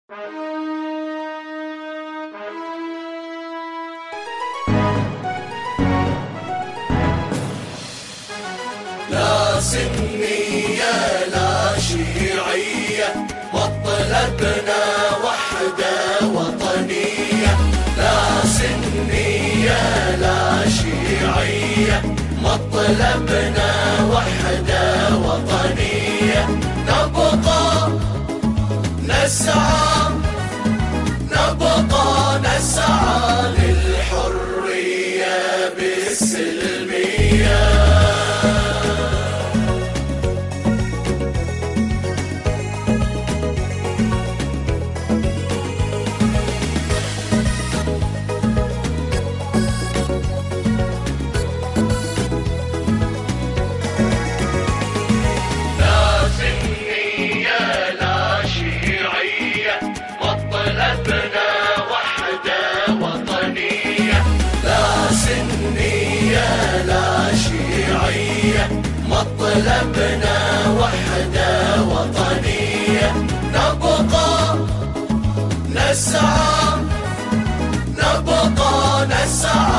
لا سنية لا شيعية، مطلبنا وحدة وطنية. لا سنية لا شيعية، مطلبنا وحدة وطنية. نبقى نسعى للحرية بالسلمية. مطلبنا وحدة وطنية. نبقى نسعى